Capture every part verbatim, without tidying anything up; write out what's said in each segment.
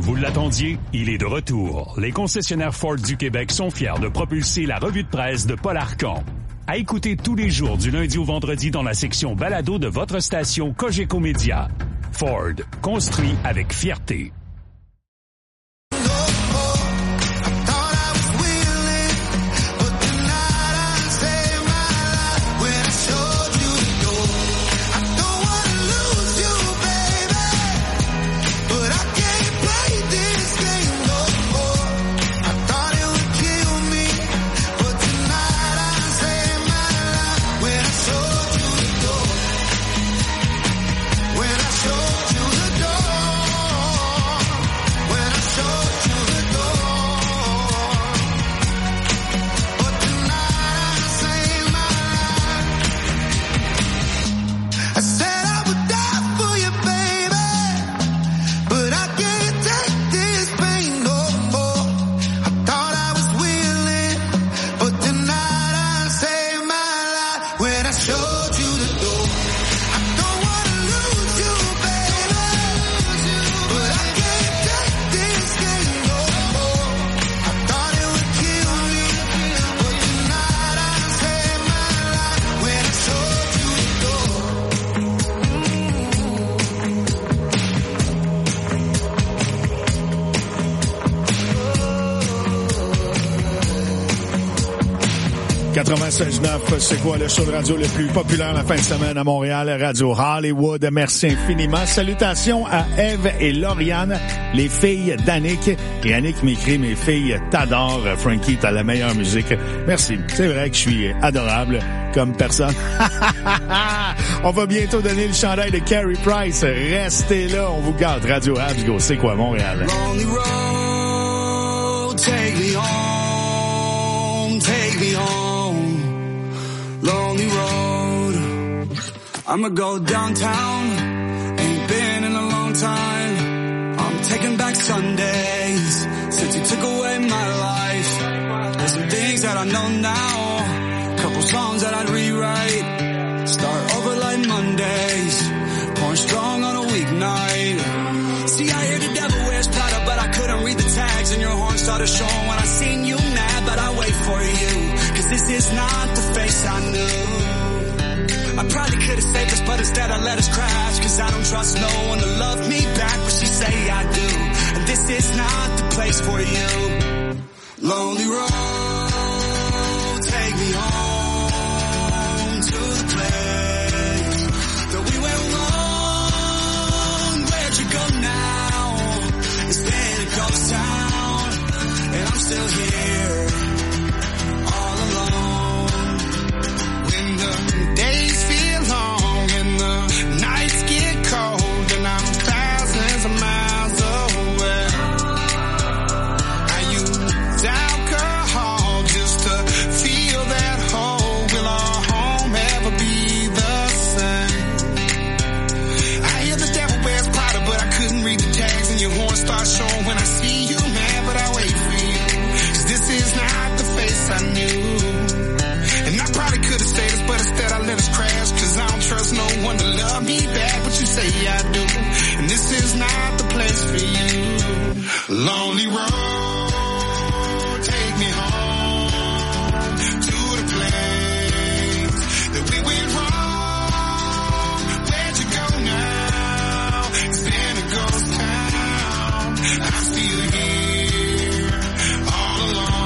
Vous l'attendiez? Il est de retour. Les concessionnaires Ford du Québec sont fiers de propulser la revue de presse de Paul Arcand. À écouter tous les jours du lundi au vendredi dans la section balado de votre station Cogeco Média. Ford, construit avec fierté. quatre-vingt-seize neuf, c'est quoi le show de radio le plus populaire la fin de semaine à Montréal, Radio Hollywood. Merci infiniment. Salutations à Eve et Lauriane, les filles d'Annick. Et Annick m'écrit, mes filles t'adorent. Frankie, t'as la meilleure musique. Merci. C'est vrai que je suis adorable comme personne. On va bientôt donner le chandail de Carey Price. Restez là, on vous garde. Radio Habsgo, c'est quoi Montréal? Lonely road, take me home, take me home. Lonely road, I'ma go downtown, ain't been in a long time. I'm taking back Sundays, since you took away my life. There's some things that I know now, couple songs that I'd rewrite. Start over like Mondays, pouring strong on a weeknight. See, I hear the devil wears Prada, but I couldn't read the tags, and your horn started showing when I seen you mad, but I wait for you. This is not the face I knew. I probably could have saved us, but instead I let us crash. Cause I don't trust no one to love me back, but she say I do. And this is not the place for you. Lonely road, take me home to the place that we went wrong. Where'd you go now? It's been a ghost town, and I'm still here. Days feel long and the nights get cold, and I'm thousands of miles away. I use alcohol just to feel that hole. Will our home ever be the same? I hear the devil wears Prada, but I couldn't read the tags, and your horn starts showing when I see you, man, but I wait for you. Cause this is not the face I knew. And I probably could have stayed us, but instead I let us crash. Cause I don't trust no one to love me back, but you say I do. And this is not the place for you. Lonely road, take me home to the place that we went wrong. Where'd you go now? It's been a ghost town. I'm still here, all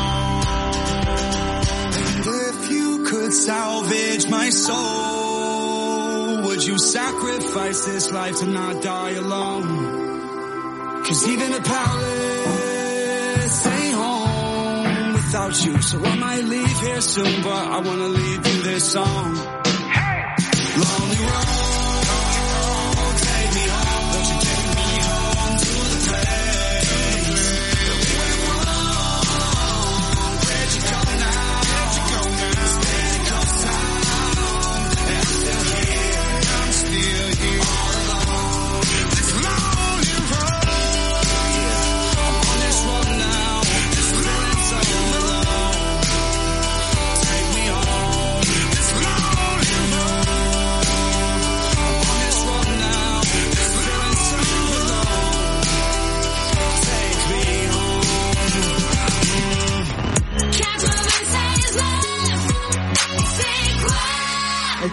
alone. And if you could salvage my soul, would you sacrifice this life to not die alone? Cause even a palace ain't home without you. So I might leave here soon, but I wanna leave you this song. Hey! Lonely road, take me home. Won't you take me home to the place that we went wrong? Where'd you go now? Where'd you go now? It's been a ghost town, and I'm still here. I'm still here, all alone. This lonely road. I'm on this road now, just feeling so alone. Take me home. This lonely road.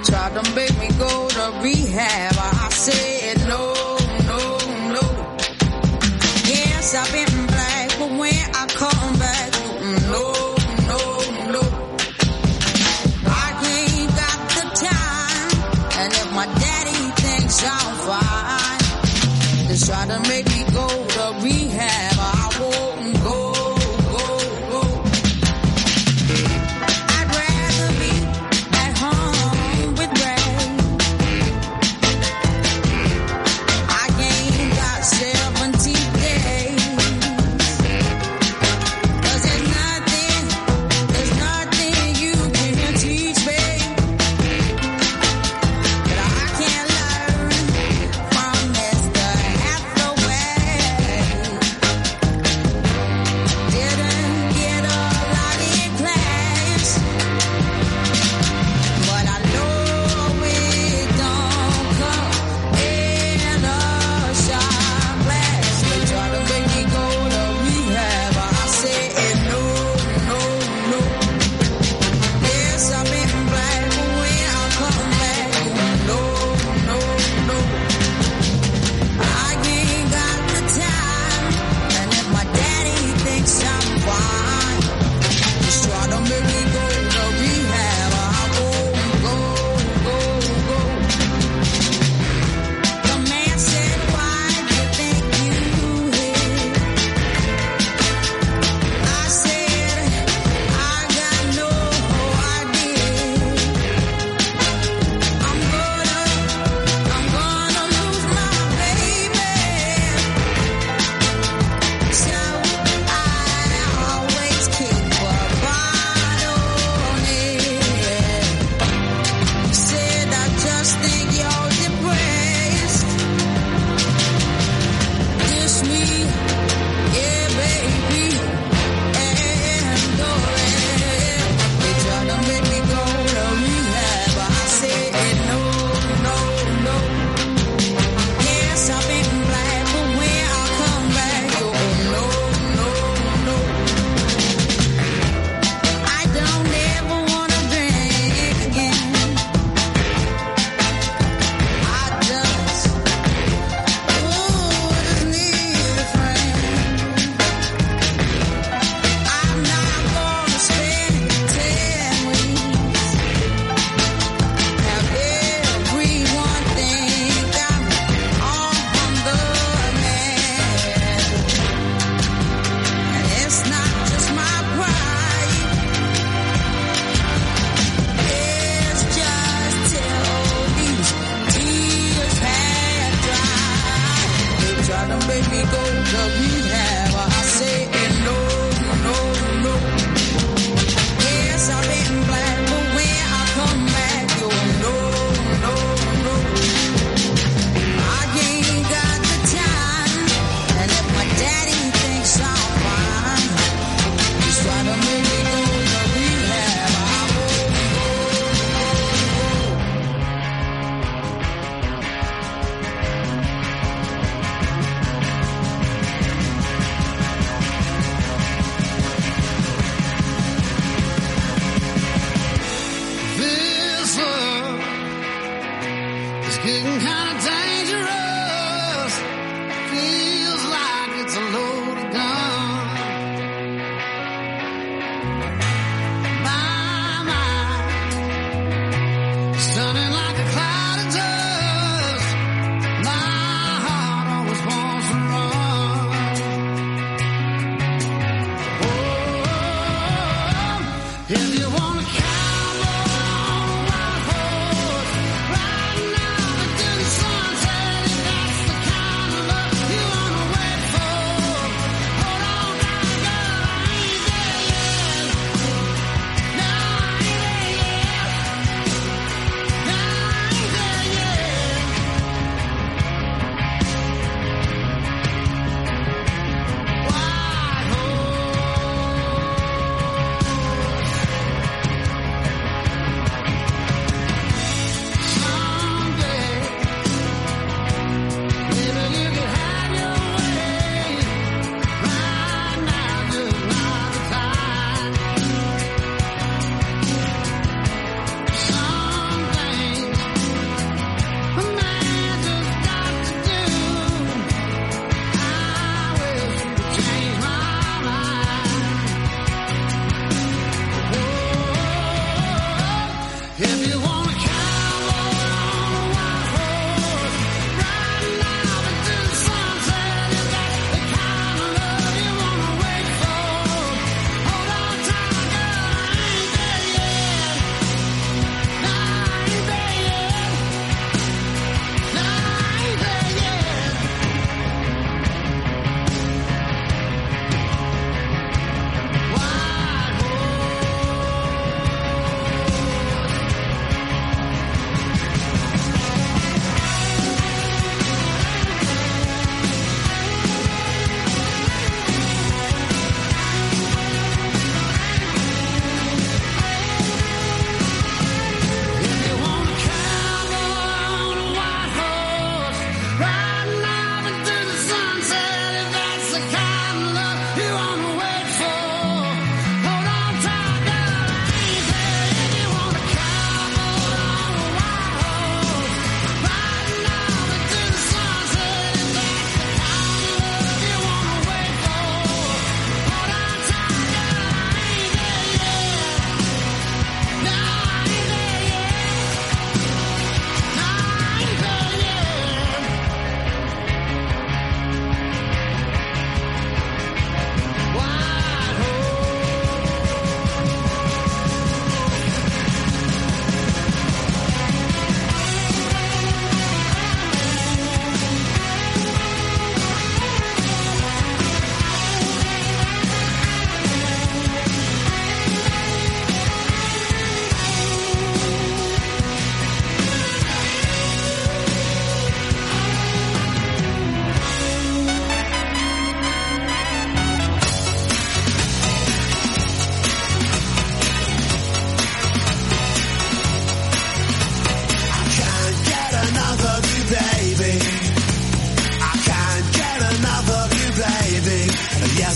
Tried to make me go to rehab. I said no, no, no. Yes, I've been black, but when I come back, no, no, no. I ain't got the time, and if my daddy thinks I'm fine, just try to make me go to rehab. I won't go.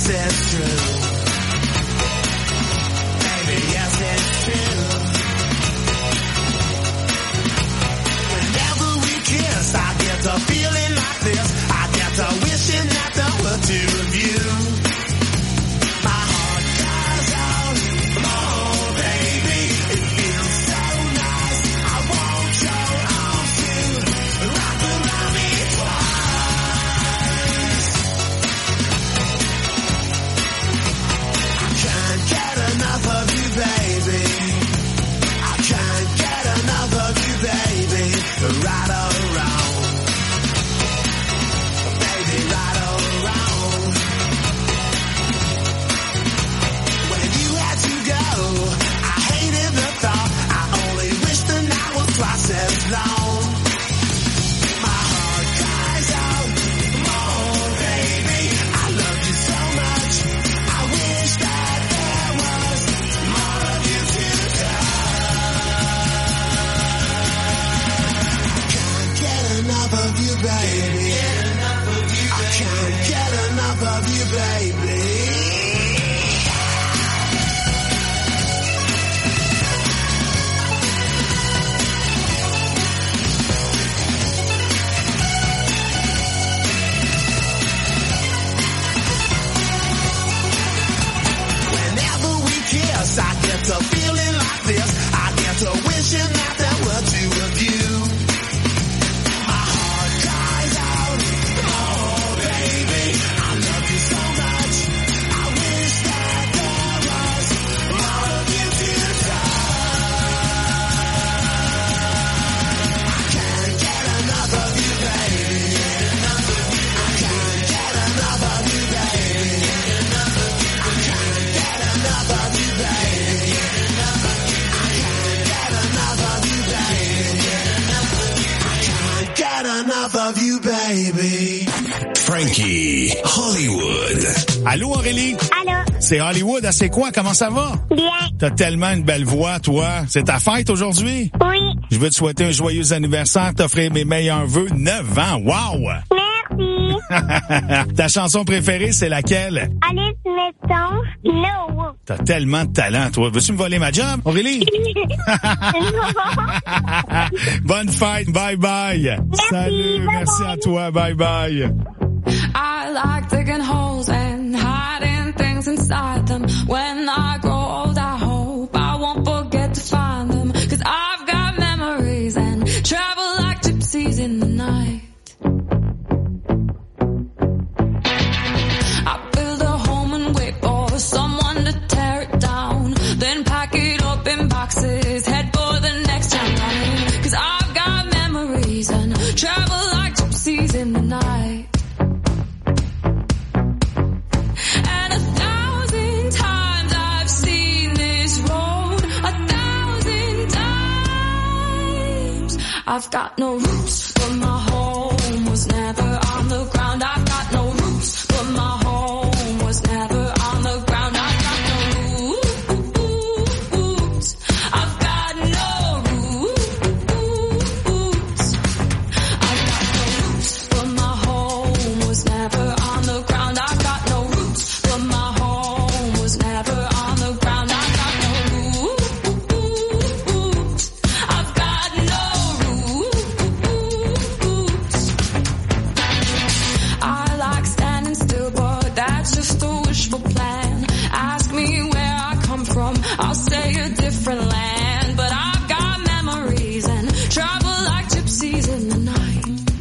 yes, it's true. Baby, yes, it's true. Whenever we kiss, I get a feeling like this. I get a wishing that there were two of you. My heart cries out, oh baby, it feels so nice. I want your arms to wrap around me twice. I can't get enough of you, baby. I can't get enough of you, baby. Right or wrong, baby, right or wrong. When you had to go, I hated the thought. I only wish the night was twice as long. My heart cries out, oh baby, I love you so much. I wish that there was more of you to enough of you, baby. I can't get enough of you, baby. Whenever we kiss, I get a feeling like this. I get a wishing that there were two of you. Enough of you, baby. Frankie, Hollywood. Allô, Aurélie? Allô? C'est Hollywood, ah, c'est quoi? Comment ça va? Bien. T'as tellement une belle voix, toi. C'est ta fête aujourd'hui? Oui. Je veux te souhaiter un joyeux anniversaire, t'offrir mes meilleurs vœux. neuf ans, wow! Merci. Ta chanson préférée, c'est laquelle? Alice Mettons, No. T'as tellement de talent, toi. Veux-tu me voler ma job, Aurélie? Bonne fête, bye bye. Merci, Salut, bye merci bye. à toi, bye bye. I like digging holes and hiding things inside them. When I grow old, I hope I won't forget to find them. 'Cause I've got memories and travel like gypsies in the night. I build a home and wait for someone to tear it down. Then pack it up in boxes, head for the next town. 'Cause I've got memories and travel like gypsies in the night. And a thousand times I've seen this road, a thousand times. I've got no roots, but my home was never on the ground. I've got no roots, but my home was never on the ground. I've got no roots. I've got no roots. I've got no roots, but my home was never on the ground. I've got no roots, but my home was never on the ground. I've got no roots. I've got no roots. I like standing still, but that's just a wishful plan. Ask me where I come from, I'll say a different land. But I've got memories and travel like gypsies in the night.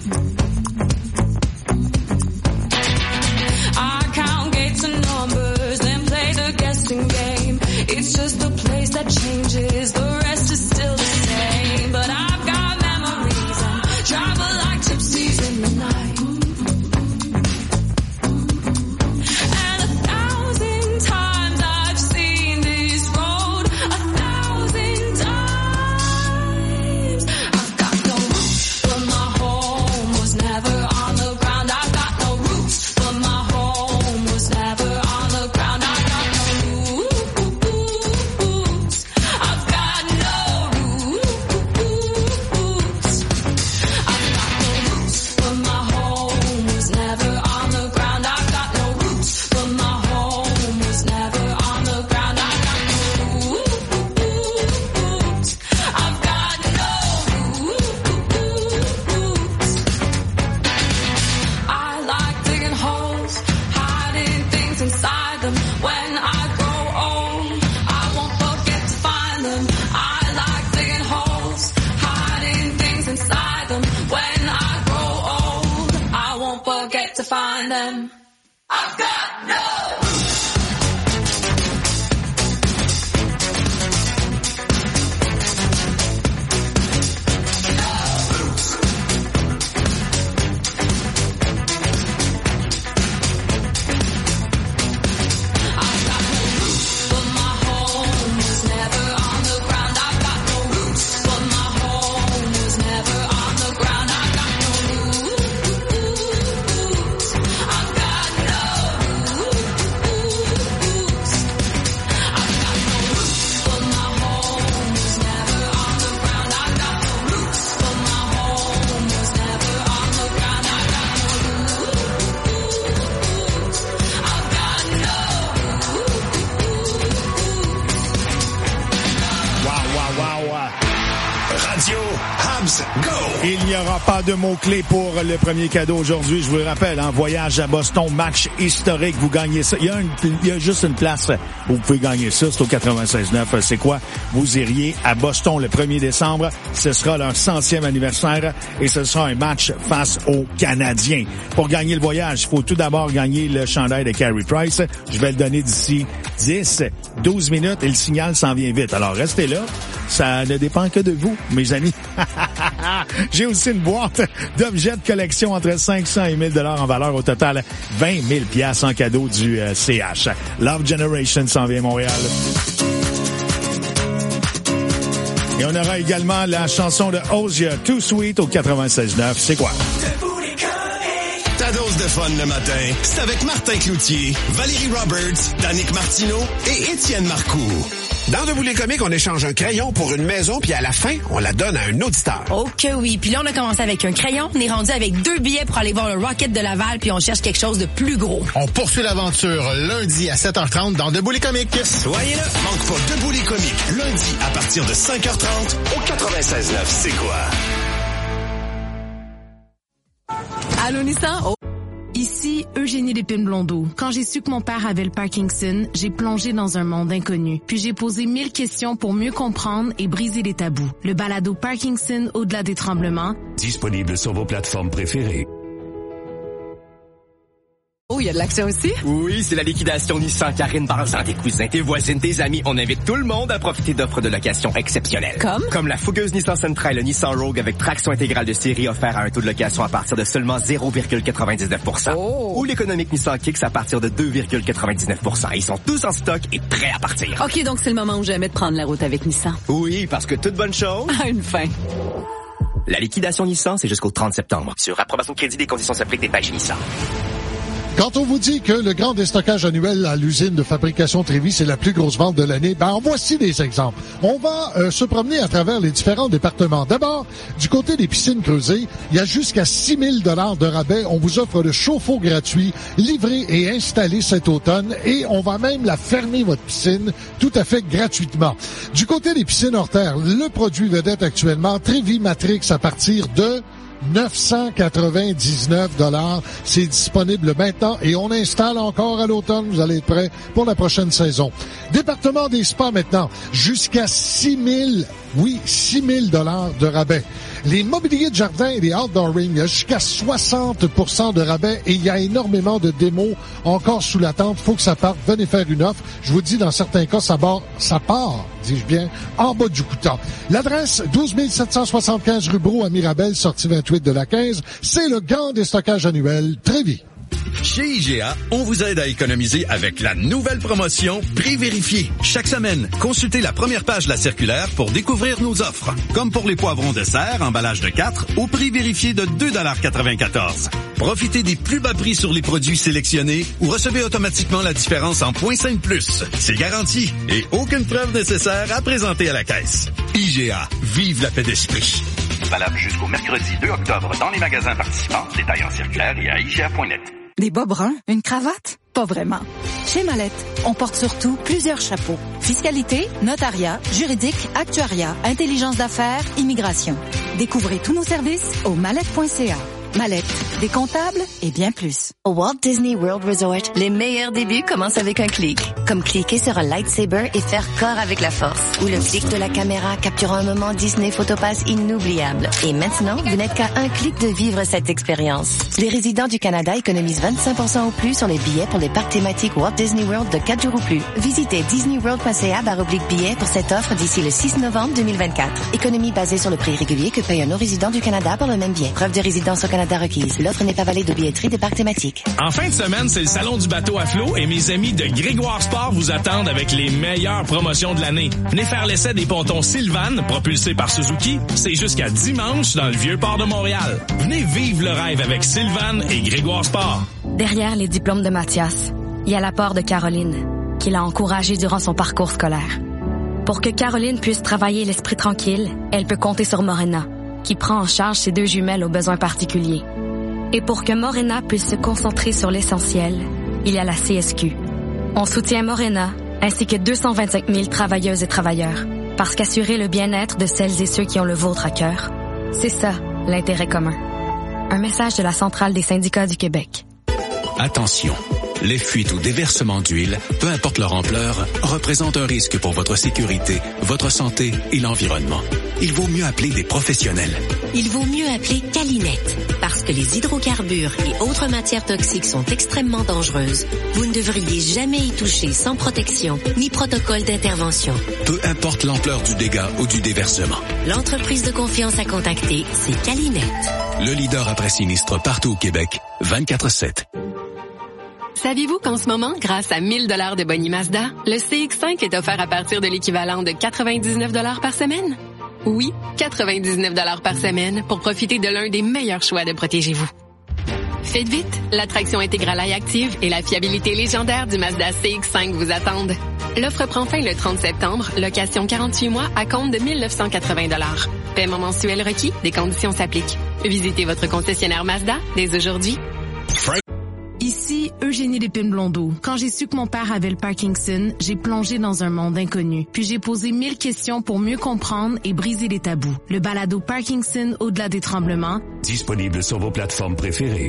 I count gates and numbers, then play the guessing game. It's just a place that changes, the rest is still the same. But I've got memories and travel like gypsies in the night. And a thousand times I've seen this road, a thousand times. I've got no roots, but my home was never on the ground. I've got no roots, but my home was never on the ground. I've got no roots. I've got find them. I've got no. Il n'y aura pas de mots-clés pour le premier cadeau aujourd'hui. Je vous le rappelle, hein, voyage à Boston, match historique, vous gagnez ça. Il y a, une, il y a juste une place où vous pouvez gagner ça, c'est au quatre-vingt-seize neuf. C'est quoi? Vous iriez à Boston le premier décembre. Ce sera leur centième anniversaire et ce sera un match face aux Canadiens. Pour gagner le voyage, il faut tout d'abord gagner le chandail de Carey Price. Je vais le donner d'ici dix, douze minutes et le signal s'en vient vite. Alors, restez là. Ça ne dépend que de vous, mes amis. J'ai aussi une boîte d'objets de collection entre cinq cents et mille dollars en valeur, au total vingt mille piastres en cadeau du euh, C H. Love Generation s'en vient à Montréal. Et on aura également la chanson de Ozia, Too Sweet, au quatre-vingt-seize neuf. C'est quoi? Ta dose de fun le matin, c'est avec Martin Cloutier, Valérie Roberts, Danick Martineau et Étienne Marcoux. Dans Debout les comiques, on échange un crayon pour une maison, puis à la fin, on la donne à un auditeur. Oh que oui. Puis là, on a commencé avec un crayon. On est rendu avec deux billets pour aller voir le Rocket de Laval, puis on cherche quelque chose de plus gros. On poursuit l'aventure lundi à sept heures trente dans Debout les comiques. Soyez là, manque pas Debout les comiques, lundi à partir de cinq heures trente au quatre-vingt-seize neuf. C'est quoi? Allô, Nissan? Oh. Ici, Eugénie Lépine-Blondeau. Quand j'ai su que mon père avait le Parkinson, j'ai plongé dans un monde inconnu. Puis j'ai posé mille questions pour mieux comprendre et briser les tabous. Le balado Parkinson au-delà des tremblements. Disponible sur vos plateformes préférées. Oh, il y a de l'action aussi? Oui, c'est la liquidation Nissan. Karine, parle-en tes cousins, tes voisines, tes amis. On invite tout le monde à profiter d'offres de location exceptionnelles. Comme? Comme la fougueuse Nissan Sentra et le Nissan Rogue avec traction intégrale de série offert à un taux de location à partir de seulement zéro virgule quatre-vingt-dix-neuf pour cent. Oh. Ou l'économique Nissan Kicks à partir de deux virgule quatre-vingt-dix-neuf pour cent. Ils sont tous en stock et prêts à partir. OK, donc c'est le moment ou jamais de prendre la route avec Nissan. Oui, parce que toute bonne chose a une fin. La liquidation Nissan, c'est jusqu'au trente septembre. Sur approbation de crédit, des conditions s'appliquent, détails chez Nissan. Quand on vous dit que le grand déstockage annuel à l'usine de fabrication Trévis, c'est la plus grosse vente de l'année, ben en voici des exemples. On va euh, se promener à travers les différents départements. D'abord, du côté des piscines creusées, il y a jusqu'à six mille dollars de rabais. On vous offre le chauffe-eau gratuit, livré et installé cet automne, et on va même la fermer, votre piscine, tout à fait gratuitement. Du côté des piscines hors terre, le produit vedette actuellement, Trévis Matrix, à partir de neuf cent quatre-vingt-dix-neuf dollars. C'est disponible maintenant et on installe encore à l'automne. Vous allez être prêts pour la prochaine saison. Département des spas maintenant. Jusqu'à six mille, oui, six mille dollars de rabais. Les mobiliers de jardin et les outdoor rings, il y a jusqu'à soixante pour cent de rabais et il y a énormément de démos encore sous l'attente. Faut que ça parte. Venez faire une offre. Je vous dis, dans certains cas, ça part, ça part, dis-je bien, en bas du couteau. L'adresse, douze mille sept cent soixante-quinze rue Brou à Mirabel, sortie vingt-huit de la quinze. C'est le grand déstockage annuel Trévis. Chez I G A, on vous aide à économiser avec la nouvelle promotion Prix vérifié. Chaque semaine, consultez la première page de la circulaire pour découvrir nos offres. Comme pour les poivrons de serre, emballage de quatre, au prix vérifié de deux virgule quatre-vingt-quatorze dollars. Profitez des plus bas prix sur les produits sélectionnés ou recevez automatiquement la différence en point cinq plus. C'est garanti et aucune preuve nécessaire à présenter à la caisse. I G A, vive la paix d'esprit. Valable jusqu'au mercredi deux octobre dans les magasins participants. Détails en circulaire et à I G A point net. Des bas bruns? Une cravate? Pas vraiment. Chez Mallette, on porte surtout plusieurs chapeaux. Fiscalité, notariat, juridique, actuariat, intelligence d'affaires, immigration. Découvrez tous nos services au mallette point c a. Mallette, des comptables et bien plus. Au Walt Disney World Resort, les meilleurs débuts commencent avec un clic. Comme cliquer sur un lightsaber et faire corps avec la force. Ou le clic de la caméra capturant un moment Disney Photopass inoubliable. Et maintenant, vous n'êtes qu'à un clic de vivre cette expérience. Les résidents du Canada économisent vingt-cinq pour cent au plus sur les billets pour les parcs thématiques Walt Disney World de quatre jours ou plus. Visitez disneyworld.ca baroblique billets pour cette offre d'ici le six novembre deux mille vingt-quatre. Économie basée sur le prix régulier que paye un non-résident du Canada pour le même billet. Preuve de résidence au Canada requise. L'offre n'est pas valide de billetterie des parcs thématiques. En fin de semaine, c'est le salon du bateau à flot et mes amis de Grégoire Sport vous attendent avec les meilleures promotions de l'année. Venez faire l'essai des pontons Sylvan, propulsés par Suzuki. C'est jusqu'à dimanche dans le Vieux-Port de Montréal. Venez vivre le rêve avec Sylvan et Grégoire Sport. Derrière les diplômes de Mathias, il y a l'apport de Caroline, qui l'a encouragé durant son parcours scolaire. Pour que Caroline puisse travailler l'esprit tranquille, elle peut compter sur Morena, qui prend en charge ses deux jumelles aux besoins particuliers. Et pour que Morena puisse se concentrer sur l'essentiel, il y a la C S Q. On soutient Morena, ainsi que deux cent vingt-cinq mille travailleuses et travailleurs, parce qu'assurer le bien-être de celles et ceux qui ont le vôtre à cœur, c'est ça, l'intérêt commun. Un message de la Centrale des syndicats du Québec. Attention, les fuites ou déversements d'huile, peu importe leur ampleur, représentent un risque pour votre sécurité, votre santé et l'environnement. Il vaut mieux appeler des professionnels. Il vaut mieux appeler Calinette, parce que les hydrocarbures et autres matières toxiques sont extrêmement dangereuses. Vous ne devriez jamais y toucher sans protection ni protocole d'intervention. Peu importe l'ampleur du dégât ou du déversement. L'entreprise de confiance à contacter, c'est Calinette. Le leader après sinistre partout au Québec, vingt-quatre sept. Saviez-vous qu'en ce moment, grâce à mille dollars de boni Mazda, le C X cinq est offert à partir de l'équivalent de quatre-vingt-dix-neuf dollars par semaine? Oui, quatre-vingt-dix-neuf dollars par semaine pour profiter de l'un des meilleurs choix de Protégez-vous. Faites vite, l'attraction intégrale iActive et la fiabilité légendaire du Mazda C X cinq vous attendent. L'offre prend fin le trente septembre, location quarante-huit mois à compte de mille neuf cent quatre-vingts dollars. Paiement mensuel requis, des conditions s'appliquent. Visitez votre concessionnaire Mazda dès aujourd'hui. Ici, Eugénie Lépine-Blondeau. Quand j'ai su que mon père avait le Parkinson, j'ai plongé dans un monde inconnu. Puis j'ai posé mille questions pour mieux comprendre et briser les tabous. Le balado Parkinson au-delà des tremblements. Disponible sur vos plateformes préférées.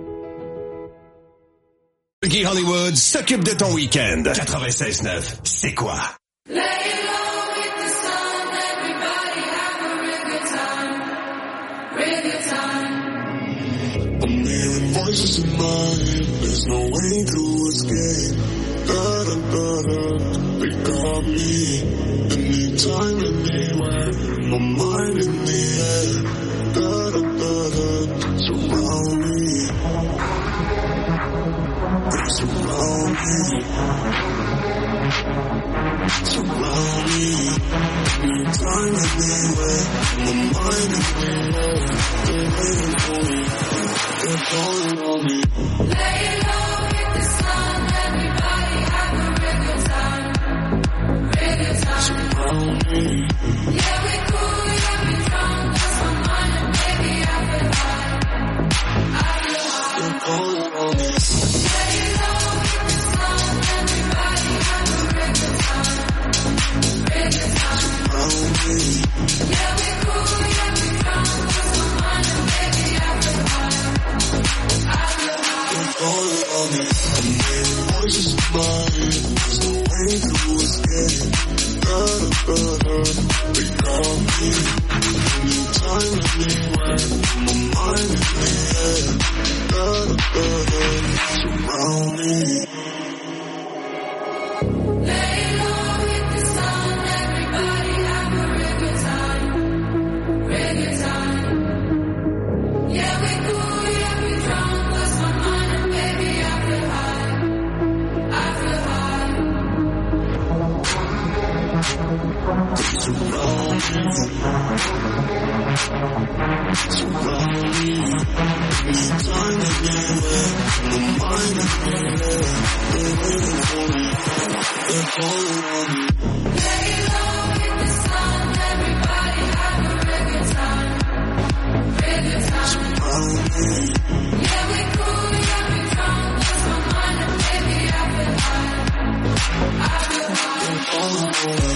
Guy Hollywood s'occupe de ton week-end. quatre-vingt-seize neuf, c'est quoi? Voices in my head, there's no way to escape. Da da da da, they got me. Anytime, anywhere, my mind in the air. Da da da da, surround me. They surround me. Surround me. Anytime, anywhere, my mind in the air. They're waiting for me. They're calling on me. Lay low, hit the sun. Everybody have a real good time. Real good time. Surround me. Yeah, we cool, yeah, we drunk. Lost my mind and baby, I feel high. I feel high. They're calling on me. Lay low, hit the sun. Everybody have a real good time. Real good time. Surround me. Yeah, we cool, yeah, we drunk. Lost my mind and baby, I feel high. Calling on me, I'm hearing voices in my head. There's no way to escape. Da da da da, they got me. Anytime, anywhere, my mind in the air. Da da da da, surround me. Lay low, hit the sun. Everybody have a real good time. Real good time. Yeah, we cool, yeah, we drunk. Lost my mind. Surround me, surround me, anytime, anywhere, my mind is in the air, they're waiting for me, they're calling on me. Lay low, hit the sun, everybody have a real good time, real good time. Surround me, yeah we cool, yeah we drunk, lost my mind and baby I feel high, I feel high. They're calling on me.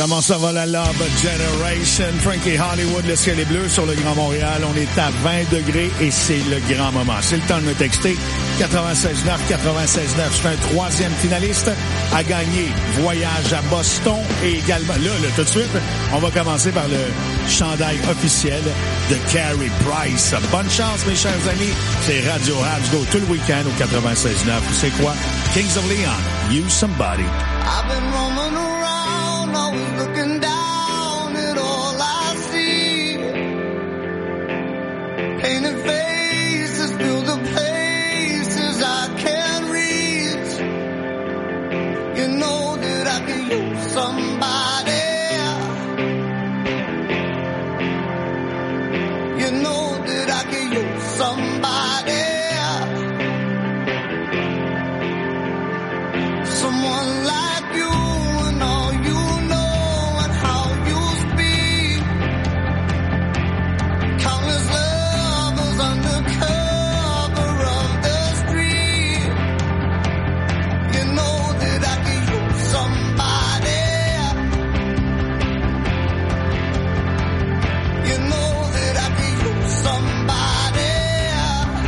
Comment ça va la Love Generation? Frankie Hollywood, le ciel est bleu sur le Grand Montréal. On est à vingt degrés et c'est le grand moment. C'est le temps de me texter. quatre-vingt-seize neuf, quatre-vingt-seize neuf. Je suis un troisième finaliste à gagner. Voyage à Boston et également... Là, là, tout de suite, on va commencer par le chandail officiel de Carey Price. Bonne chance, mes chers amis. C'est Radio Habs Go tout le week-end au quatre-vingt-seize neuf. C'est quoi? Kings of Leon, You Somebody. I've been roaming around, always looking down at all I see. Painted faces fill the places I can't reach. You know that I can use somebody. You know that I can use somebody. Someone like you and all you know and how you speak. Countless lovers under cover of the street. You know that I can use somebody. You know that I can use somebody.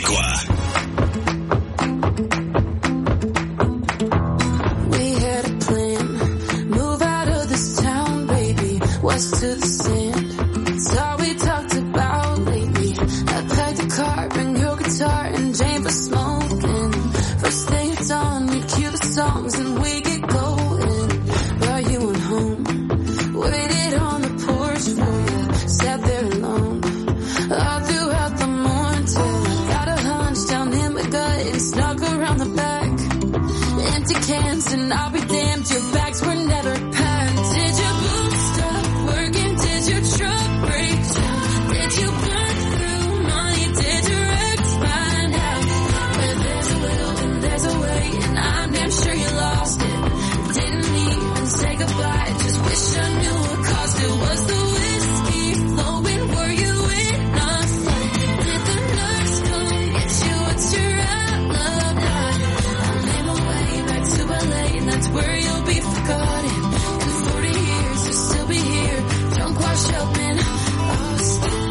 quoi? We had a plan, move out of this town, baby, west to the sand. It's all we talked about lately. I packed a car, bring your guitar, and Jane for smoking. First thing it's on, we cue the songs and we get going. While you went home, waited on the porch for you, sat there alone. All throughout the morning till I got a hunch down in my gut and snuck around the back. Empty cans and I'll be damned, your bags were never packed. Did your boots stop working? Did your truck break down? Did you burn through money? Did your ex find out? Where there's a will and there's a way, and I'm damn sure you lost it. Didn't even say goodbye, just wish I knew what caused it. Was the whiskey flowing? Were you in a fight? Did the nurse come get you? What's your alibi? I made my way back to L A, and that's where you'll be forgotten. In forty years, you'll still be here, drunk, washed up in Austin.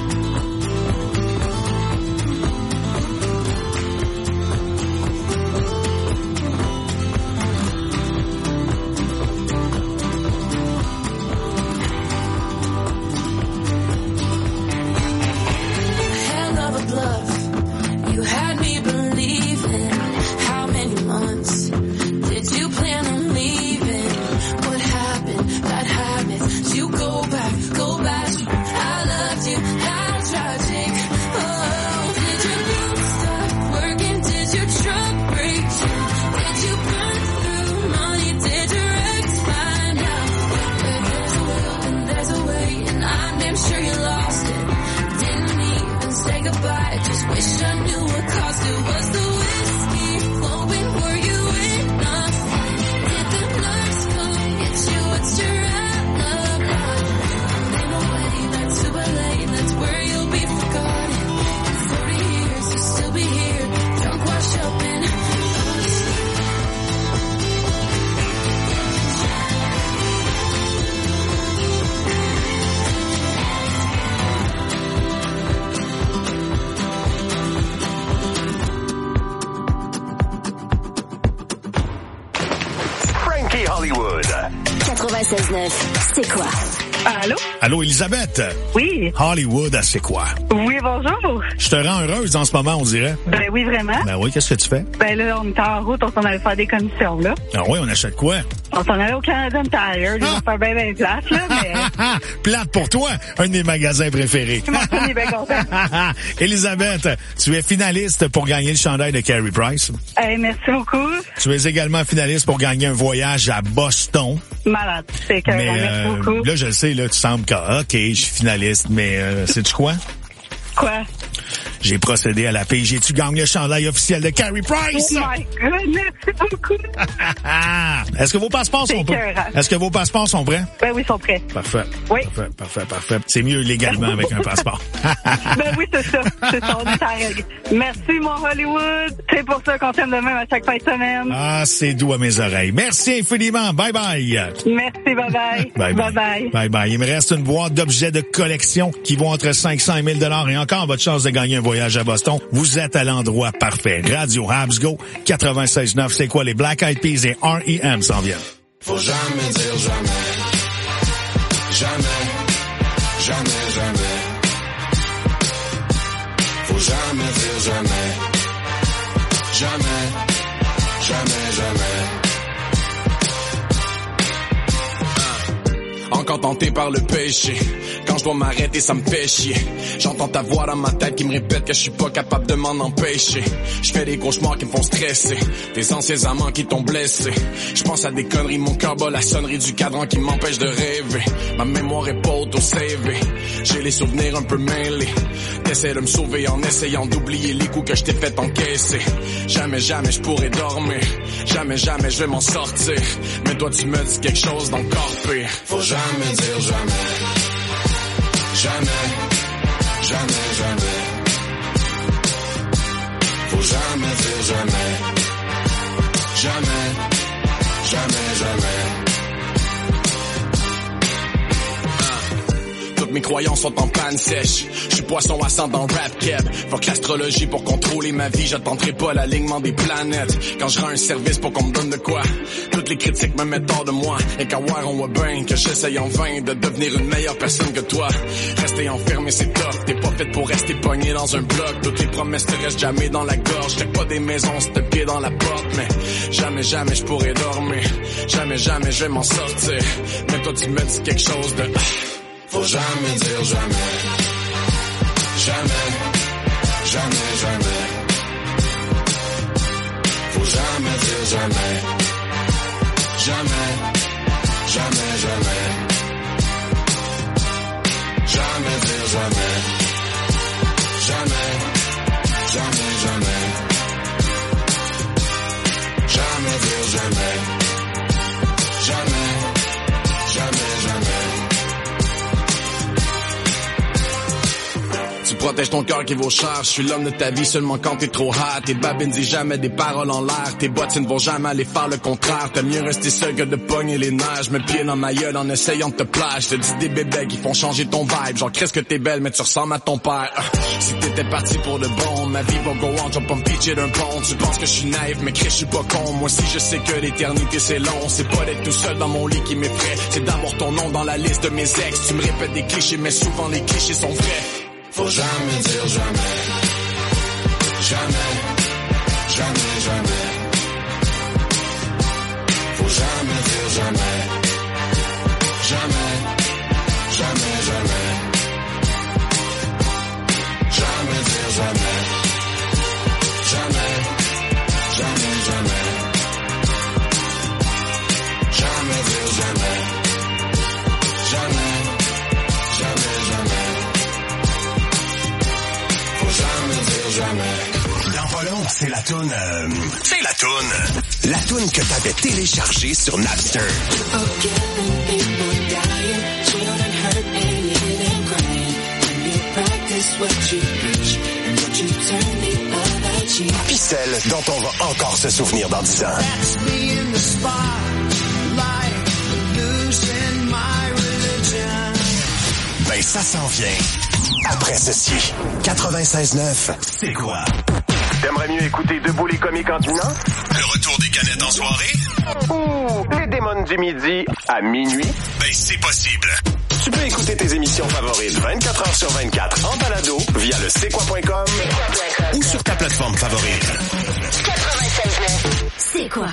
Hell of a bluff, you had me believing. How many months did you plan on leaving? What happened? Bad habits. You go back, go back. I loved you. How tragic. Oh, did your boots stop working? Did your truck break down? Did you burn through money? Did your ex find out? Where there's a will and there's a way, and I'm damn sure you lost it. Didn't even say goodbye, just wish I knew what caused it. Was the whiskey flowing? Were you in a fight? Did the nurse come get you? What's your alibi? I made my way back to L A, and that's where you'll be forgotten. In forty years, you'll still be here, drunk, washed up in Austin. Frankie Hollywood. quatre-vingt-seize neuf, c'est quoi? Allô? Allô, Elisabeth? Oui. Hollywood, c'est quoi? Oui, bonjour. Je te rends heureuse en ce moment, on dirait. Ben oui, vraiment. Ben oui, qu'est-ce que tu fais? Ben là, on était en route, on s'en allait faire des commissions, là. Ah oui, on achète quoi? On s'en allait au Canadian Tire, ils vont faire bien bien place, là, mais... Plate pour toi, un de mes magasins préférés. Mon son est bien content. Elisabeth, tu es finaliste pour gagner le chandail de Carey Price. Hey, merci beaucoup. Tu es également finaliste pour gagner un voyage à Boston. Malade, c'est que Mais merci euh, beaucoup. là, je le sais, là, tu sembles que, OK, je suis finaliste, mais euh, sais-tu quoi? Quoi? J'ai procédé à la paix. J'ai-tu gagné le chandail officiel de Carey Price? Oh my God, merci beaucoup. Est-ce que vos passeports sont prêts? Est-ce que vos passeports sont prêts? Ben oui, ils sont prêts. Parfait. Oui. Parfait, parfait, parfait. C'est mieux légalement avec un passeport. Ben oui, c'est ça. C'est ça, on est à la règle. Merci, mon Hollywood. C'est pour ça qu'on t'aime de même à chaque fin de semaine. Ah, c'est doux à mes oreilles. Merci infiniment. Bye bye. Merci, bye bye. Bye bye. bye. Bye bye. Il me reste une boîte d'objets de collection qui vont entre cinq cents et mille dollars et encore votre chance de gagner un voyage à Boston. Vous êtes à l'endroit parfait. Radio Habs Go quatre-vingt-seize neuf. C'est quoi? Les Black Eyed Peas et R E M s'en viennent. Faut jamais dire jamais. Jamais. Jamais, jamais. Faut jamais dire jamais. Jamais. Jamais, jamais. Encore tenté par le péché. Quand je dois m'arrêter, ça me fait chier. J'entends ta voix dans ma tête qui me répète que je suis pas capable de m'en empêcher. Je fais des cauchemars qui me font stresser. Des anciens amants qui t'ont blessé. Je pense à des conneries, mon cœur bat la sonnerie du cadran qui m'empêche de rêver. Ma mémoire est pas auto-savée. J'ai les souvenirs un peu mêlés. T'essaies de me sauver en essayant d'oublier les coups que je t'ai fait encaisser. Jamais, jamais je pourrais dormir. Jamais, jamais je vais m'en sortir. Mais toi tu me dis quelque chose d'encore pire. Faut jamais dire jamais. Jamais, jamais, jamais. Faut jamais dire jamais. Jamais, jamais, jamais. mes croyances sont en panne sèche. Je suis poisson à sang dans rap keb. Fuck l'astrologie pour contrôler ma vie, j'attendrai pas l'alignement des planètes. Quand je rends un service pour qu'on me donne de quoi, toutes les critiques me mettent hors de moi. Et qu'à voir on voit bien que j'essaye en vain de devenir une meilleure personne que toi. Rester enfermé c'est tough, t'es pas fait pour rester pogné dans un bloc. Toutes les promesses te restent jamais dans la gorge. T'as pas des maisons, c'est le pied dans la porte. Mais jamais, jamais je pourrais dormir. Jamais, jamais je vais m'en sortir. Mais toi tu me dis quelque chose de... Faut jamais dire jamais. Jamais, jamais, jamais. Faut jamais dire jamais. Jamais, jamais, jamais. Jamais dire jamais. Jamais, jamais, jamais. Jamais dire jamais. Jamais, jamais, jamais. Tu protèges ton cœur qui vaut cher. Je suis l'homme de ta vie seulement quand t'es trop hard. Tes babines disent jamais des paroles en l'air. Tes bottes ne vont jamais aller faire le contraire. T'as mieux rester seul que de pogner les nerfs. Je me pied dans ma gueule en essayant de te plaire. Je te dis des bébés qui font changer ton vibe. Genre qu'est-ce que t'es belle mais tu ressembles à ton père. Si t'étais parti pour de bon, ma vie va go on. Je vais pas me pitcher d'un pont. Tu penses que je suis naïf mais Chris je suis pas con. Moi aussi je sais que l'éternité c'est long. C'est pas d'être tout seul dans mon lit qui m'effraie. C'est d'avoir ton nom dans la liste de mes ex. Tu me répètes des clichés mais souvent les clichés sont vrais. Faut jamais dire jamais. Jamais, jamais, jamais. Faut jamais dire jamais. Jamais, jamais, jamais. Jamais dire jamais. Jamais, jamais, jamais. Jamais dire jamais. Jamais, jamais, jamais. Jamais dire jamais. Dans pas long, c'est la toune... Euh, c'est la toune. La toune que t'avais téléchargée sur Napster. Puis celle dont on va encore se souvenir dans dix ans. Ben ça s'en vient. Après ceci, quatre-vingt-seize neuf, c'est quoi? T'aimerais mieux écouter Debout les comiques en dînant? Le retour des canettes en soirée? Ou les démons du midi à minuit? Ben c'est possible. Tu peux écouter tes émissions favorites vingt-quatre heures sur vingt-quatre en balado via le c'est quoi point com ou sur ta plateforme favorite. quatre-vingt-seize neuf, c'est quoi?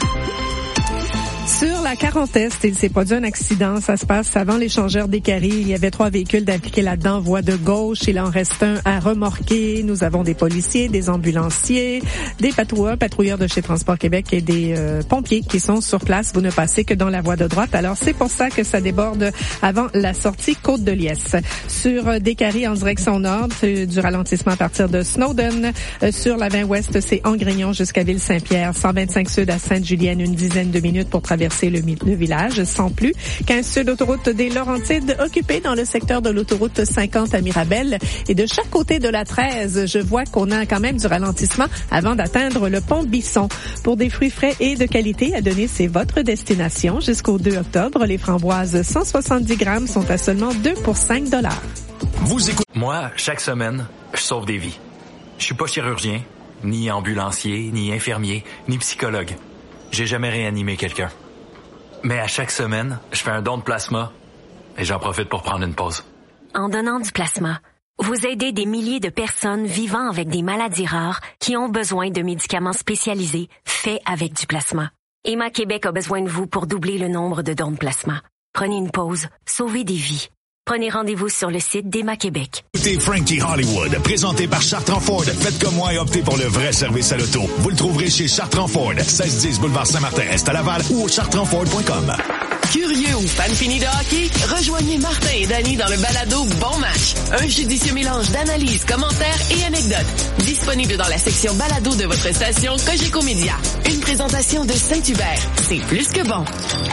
Sur la quarante Est, il s'est produit un accident. Ça se passe avant l'échangeur des Caries. Il y avait trois véhicules d'impliqués là-dedans, voie de gauche. Il en reste un à remorquer. Nous avons des policiers, des ambulanciers, des patrouilleurs, patrouilleurs de chez Transport Québec et des euh, pompiers qui sont sur place. Vous ne passez que dans la voie de droite. Alors, c'est pour ça que ça déborde avant la sortie Côte-de-Liesse. Sur euh, des Caries en direction nord, c'est du ralentissement à partir de Snowden. Euh, sur la vingt ouest, c'est Angrignon jusqu'à Ville-Saint-Pierre. cent vingt-cinq sud à Sainte-Julienne, une dizaine de minutes pour traverser Le, le village, sans plus. quinze sud, autoroute des Laurentides, occupée dans le secteur de l'autoroute cinquante à Mirabel. Et de chaque côté de la treize, je vois qu'on a quand même du ralentissement avant d'atteindre le pont Bisson. Pour des fruits frais et de qualité, à donner, c'est votre destination. Jusqu'au deux octobre, les framboises cent soixante-dix grammes sont à seulement deux pour cinq dollars. Vous écoutez. Moi, chaque semaine, je sauve des vies. Je suis pas chirurgien, ni ambulancier, ni infirmier, ni psychologue. J'ai jamais réanimé quelqu'un. Mais à chaque semaine, je fais un don de plasma et j'en profite pour prendre une pause. En donnant du plasma, vous aidez des milliers de personnes vivant avec des maladies rares qui ont besoin de médicaments spécialisés faits avec du plasma. Emma Québec a besoin de vous pour doubler le nombre de dons de plasma. Prenez une pause, sauvez des vies. Prenez rendez-vous sur le site d'Emma Québec. Écoutez Frankie Hollywood, présenté par Chartrand Ford. Faites comme moi et optez pour le vrai service à l'auto. Vous le trouverez chez Chartrand Ford, seize dix boulevard Saint-Martin-Est à Laval ou au chartrand ford point com. Curieux ou fan fini de hockey? Rejoignez Martin et Danny dans le balado Bon Match. Un judicieux mélange d'analyses, commentaires et anecdotes. Disponible dans la section balado de votre station Cogeco Média. Une présentation de Saint-Hubert. C'est plus que bon.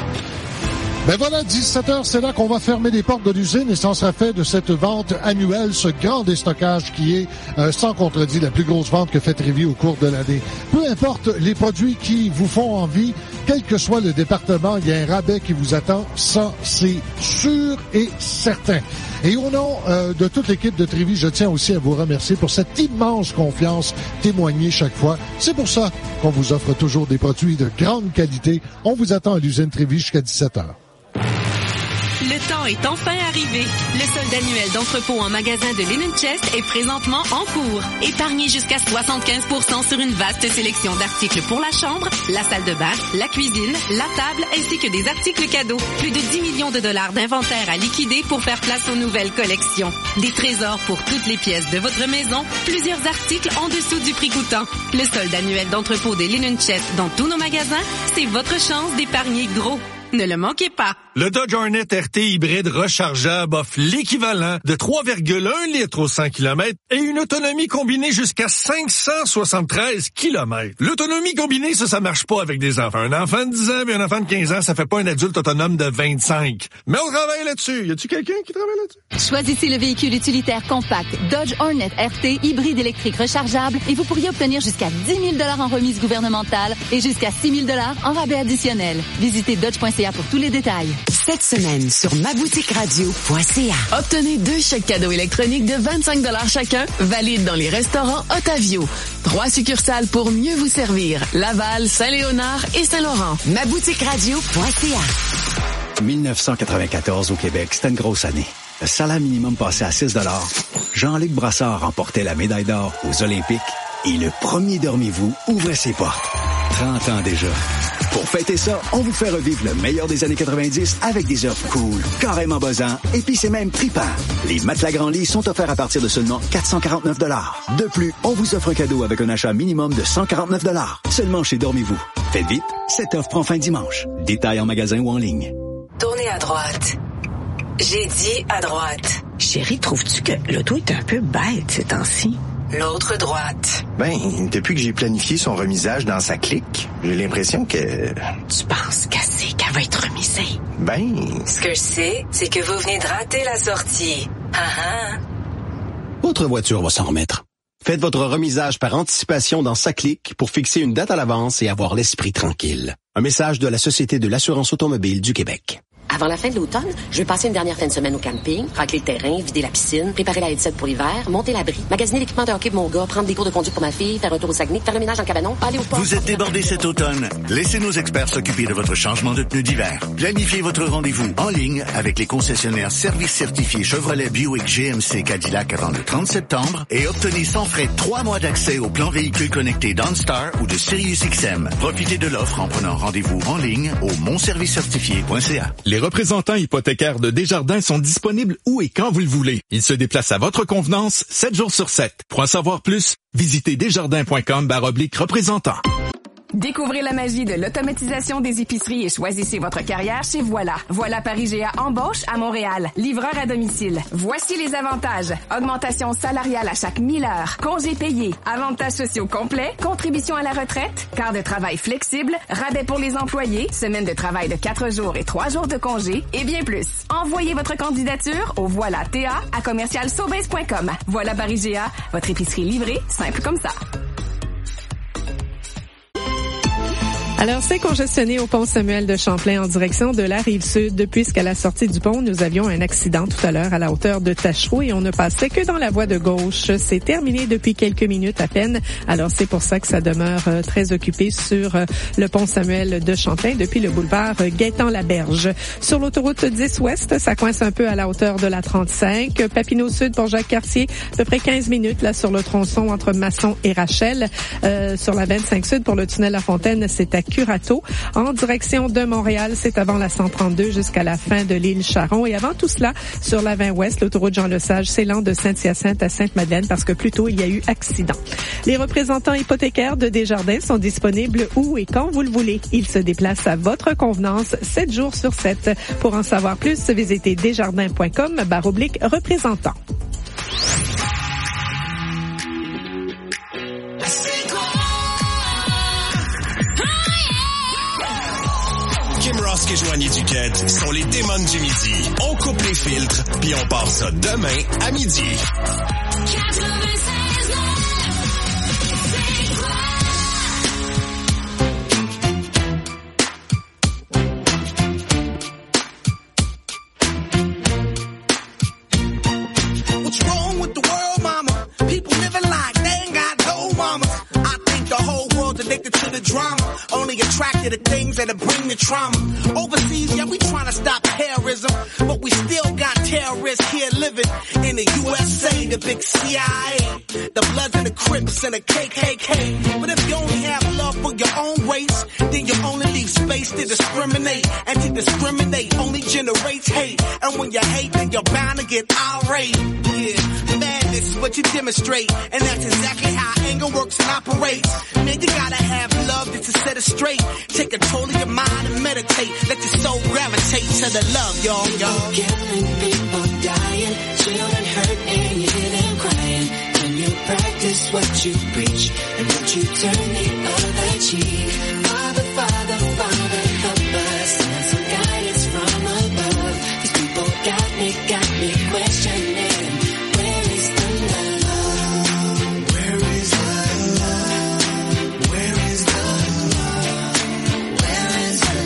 Ben voilà, dix-sept heures, c'est là qu'on va fermer les portes de l'usine et ça sera fait de cette vente annuelle, ce grand déstockage qui est, euh, sans contredit, la plus grosse vente que fait Trévis au cours de l'année. Peu importe les produits qui vous font envie, quel que soit le département, il y a un rabais qui vous attend. Ça, c'est sûr et certain. Et au nom euh, de toute l'équipe de Trévis, je tiens aussi à vous remercier pour cette immense confiance témoignée chaque fois. C'est pour ça qu'on vous offre toujours des produits de grande qualité. On vous attend à l'usine Trévis jusqu'à dix-sept heures. Le temps est enfin arrivé. Le solde annuel d'entrepôt en magasin de Linen Chest est présentement en cours. Épargnez jusqu'à soixante-quinze pour cent sur une vaste sélection d'articles pour la chambre, la salle de bain, la cuisine, la table ainsi que des articles cadeaux. Plus de dix millions de dollars d'inventaire à liquider pour faire place aux nouvelles collections. Des trésors pour toutes les pièces de votre maison, plusieurs articles en dessous du prix coûtant. Le solde annuel d'entrepôt des Linen Chest dans tous nos magasins, c'est votre chance d'épargner gros. Ne le manquez pas. Le Dodge Hornet R T hybride rechargeable offre l'équivalent de trois virgule un litres au cent kilomètres et une autonomie combinée jusqu'à cinq cent soixante-treize kilomètres. L'autonomie combinée, ça, ça marche pas avec des enfants. Un enfant de dix ans et un enfant de quinze ans, ça fait pas un adulte autonome de vingt-cinq. Mais on travaille là-dessus. Y a-tu quelqu'un qui travaille là-dessus? Choisissez le véhicule utilitaire compact Dodge Hornet R T hybride électrique rechargeable et vous pourriez obtenir jusqu'à dix mille dollars en remise gouvernementale et jusqu'à six mille dollars en rabais additionnel. Visitez dodge point c a pour tous les détails. Cette semaine sur ma boutique radio point c a. Obtenez deux chèques cadeaux électroniques de vingt-cinq dollars chacun, valides dans les restaurants Otavio. Trois succursales pour mieux vous servir. Laval, Saint-Léonard et Saint-Laurent. ma boutique radio point c a. dix-neuf cent quatre-vingt-quatorze au Québec, c'était une grosse année. Le salaire minimum passait à six dollars. Jean-Luc Brassard remportait la médaille d'or aux Olympiques et le premier Dormez-vous ouvrait ses portes. trente ans déjà. Pour fêter ça, on vous fait revivre le meilleur des années quatre-vingt-dix avec des offres cool, carrément buzzants, et puis c'est même trippant. Les matelas Grand Lit sont offerts à partir de seulement quatre cent quarante-neuf dollars. De plus, on vous offre un cadeau avec un achat minimum de cent quarante-neuf dollars. Seulement chez Dormez-vous. Faites vite, cette offre prend fin dimanche. Détails en magasin ou en ligne. Tournez à droite. J'ai dit à droite. Chérie, trouves-tu que l'auto est un peu bête ces temps-ci? L'autre droite. Ben, depuis que j'ai planifié son remisage dans sa clique, j'ai l'impression que... Tu penses qu'elle qu'elle va être remisée? Ben... Ce que je sais, c'est que vous venez de rater la sortie. Ah ah. Votre voiture va s'en remettre. Faites votre remisage par anticipation dans sa clique pour fixer une date à l'avance et avoir l'esprit tranquille. Un message de la Société de l'assurance automobile du Québec. Avant la fin de l'automne, je vais passer une dernière fin de semaine au camping, racler le terrain, vider la piscine, préparer la headset pour l'hiver, monter l'abri, magasiner l'équipement de hockey pour mon gars, prendre des cours de conduite pour ma fille, faire un tour au Saguenay, faire le ménage dans le cabanon, aller au port. Vous êtes débordé cet automne? Laissez nos experts s'occuper de votre changement de pneus d'hiver. Planifiez votre rendez-vous en ligne avec les concessionnaires services certifiés Chevrolet, Buick, G M C, Cadillac avant le trente septembre et obtenez sans frais trois mois d'accès au plan véhicule connecté d'OnStar ou de Sirius X M. Profitez de l'offre en prenant rendez-vous en ligne au mon service certifié point c a. Les représentants hypothécaires de Desjardins sont disponibles où et quand vous le voulez. Ils se déplacent à votre convenance, sept jours sur sept. Pour en savoir plus, visitez desjardins point com barre oblique représentant. Découvrez la magie de l'automatisation des épiceries et choisissez votre carrière chez Voilà. Voilà Paris G A embauche à Montréal. Livreur à domicile. Voici les avantages. Augmentation salariale à chaque mille heures. Congés payés. Avantages sociaux complets. Contribution à la retraite. Quart de travail flexible. Rabais pour les employés. Semaine de travail de quatre jours et trois jours de congé. Et bien plus. Envoyez votre candidature au Voilà T A à commercial sobase point com. Voilà Paris G A. Votre épicerie livrée, simple comme ça. Alors, c'est congestionné au pont Samuel de Champlain en direction de la Rive-Sud. Puisqu'à la sortie du pont, nous avions un accident tout à l'heure à la hauteur de Tachereau et on ne passait que dans la voie de gauche. C'est terminé depuis quelques minutes à peine. Alors, c'est pour ça que ça demeure euh, très occupé sur euh, le pont Samuel de Champlain depuis le boulevard euh, Gaétan-Laberge. Sur l'autoroute dix Ouest, ça coince un peu à la hauteur de la trente-cinq. Papineau Sud pour Jacques-Cartier, à peu près quinze minutes là sur le tronçon entre Masson et Rachel. Euh, sur la vingt-cinq Sud pour le tunnel La Fontaine, c'est à Curato. En direction de Montréal, c'est avant la cent trente-deux jusqu'à la fin de l'île Charon. Et avant tout cela, sur la vingt Ouest, l'autoroute Jean-Lesage, c'est lent de Saint-Hyacinthe à Sainte-Madeleine parce que plus tôt, il y a eu accident. Les représentants hypothécaires de Desjardins sont disponibles où et quand vous le voulez. Ils se déplacent à votre convenance, sept jours sur sept. Pour en savoir plus, visitez desjardins point com barre oblique représentant. Kim Rosk et Joanie Duquette sont les démons du midi. On coupe les filtres, puis on part ça demain à midi. living like they ain't got no mamas. I think the whole world's addicted to the drama, only attracted to things that'll bring the trauma. Overseas, yeah, we trying to stop terrorism, but we still got terrorists here living in the U S A, the big C I A, the Bloods and the Crips and the K K K. But if you only have love for your own race, then you only leave space to discriminate, and to discriminate only generates hate. And when you hate, then you're bound to get irate. Yeah, madness is what you demonstrate, and that's exactly how anger works and operates. Man, you gotta have love just to set it straight. Take control of your mind and meditate. Let your soul gravitate to the love, y'all, y'all. Killing people, dying, children hurt, and you hear them crying. When you practice what you preach, and won't you turn the other cheek? Father, Father, Father, help us. Send some guidance from above. These people got me, got me questioning. Where is the love? Where is the love? Where is the love? Where is the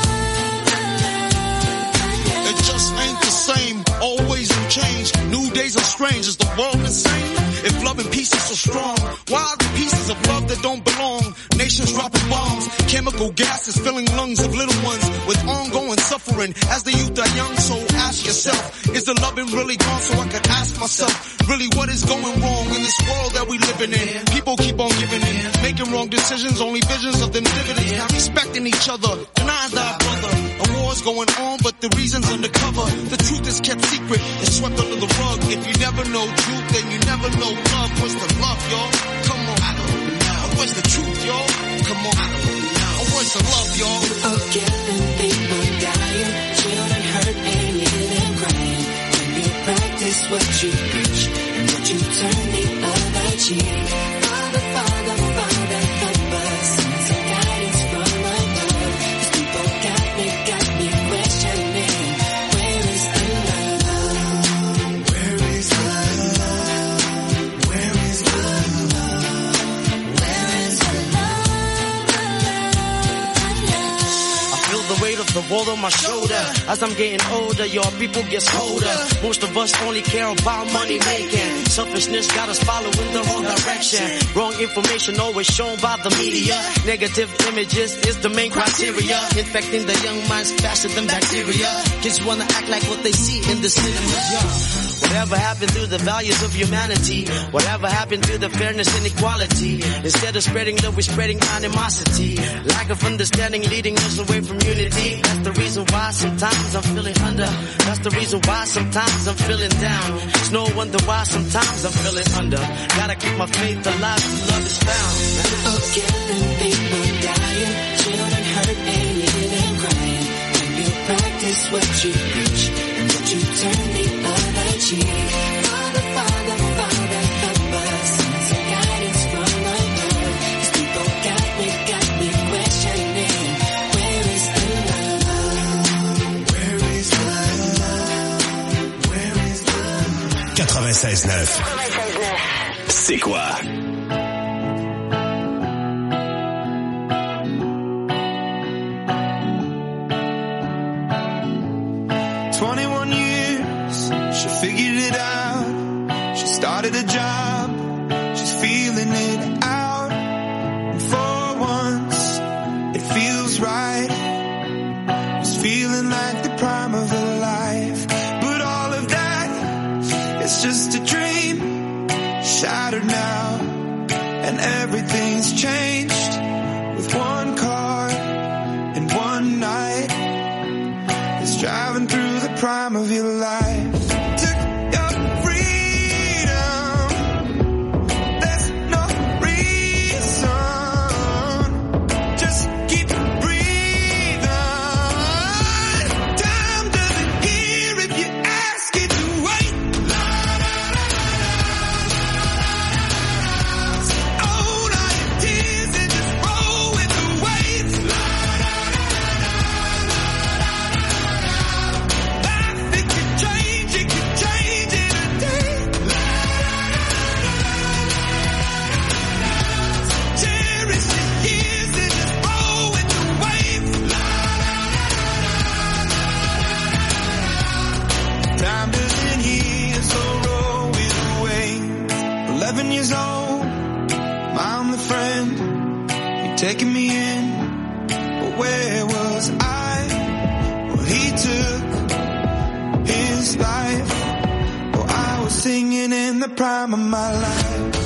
love? It just ain't the same. Always in change. New days are strange. Is the world insane? If love and peace is so strong, why are the pieces of love that don't belong? Nations dropping bombs, chemical gases filling lungs of little ones with ongoing suffering as the youth are young. So ask yourself, is the loving really gone? So I could ask myself, really what is going wrong in this world that we living in? People keep on giving in, making wrong decisions, only visions of them dividends. Not respecting each other, denying thy brother. A war's going on, but the reason's undercover. The truth is kept secret, it's swept under the rug. If you never know truth, then you never know love. What's the love, y'all? Come on, I don't know. Where's the truth, y'all? Come on, I don't know. Where's the love, y'all? Oh, killing people, dying, children hurt, and you hear them crying. When you practice what you preach, and won't you turn the other cheek? Father, Father, Father, help us. Send some guidance from above. These people got me, got me questioning. Where is the love? Where is the love? Where is the love? Where is the I feel the weight of the world on my shoulder. As I'm getting older, your people get colder. Most of us only care about money making. Selfishness got us following the wrong direction. Wrong information always shown by the media. Negative images is the main criteria. Infecting the young minds faster than bacteria. Kids wanna act like what they see in the cinemas, yeah. Whatever happened to the values of humanity? Whatever happened to the fairness and equality? Instead of spreading love, we're spreading animosity. Lack of understanding leading us away from unity. That's the reason why sometimes I'm feeling under. That's the reason why sometimes I'm feeling down. It's no wonder why sometimes I'm feeling under. Gotta keep my faith alive till love is found. Oh, killing people, dying, children hurt, and you hear them crying. When you practice what you preach, and won't you turn the other cheek? Father, Father, Father, help us. Send some guidance from above. These people got me, got me questioning. Where is the love? Where is the love? Where is the love? quatre-vingt-seize neuf. C'est quoi? twenty-one years, she figured it out. She started a job, she's feeling it out. And for once, it feels right. It's feeling like the prime of her life. But all of that, it's just a dream, shattered now. And everything's changed with one car and one night. It's driving through the prime of your life. Took your freedom. There's no reason. Just keep breathing. Time doesn't care if you ask it to wait. Own all your tears and just roll with the waves. Change his own. I'm the friend, you're taking me in. But where was I? Well, he took his life. Oh, I was singing in the prime of my life.